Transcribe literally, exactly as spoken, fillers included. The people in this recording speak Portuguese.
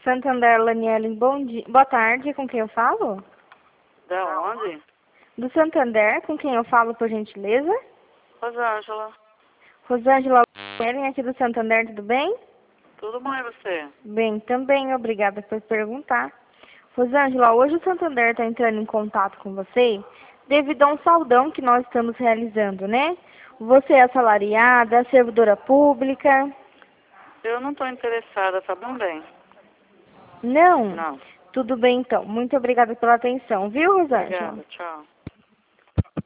Santander, Laniele, bom dia. Boa tarde, com quem eu falo? Da onde? Do Santander, com quem eu falo, por gentileza? Rosângela. Rosângela, Laniele, aqui do Santander, tudo bem? Tudo bom e você? Bem, também, obrigada por perguntar. Rosângela, hoje o Santander está entrando em contato com você devido a um saldão que nós estamos realizando, né? Você é assalariada, servidora pública? Eu não estou interessada, tá bom bem? Não? Não. Tudo bem, então. Muito obrigada pela atenção, viu, Rosângela? Obrigada, tchau.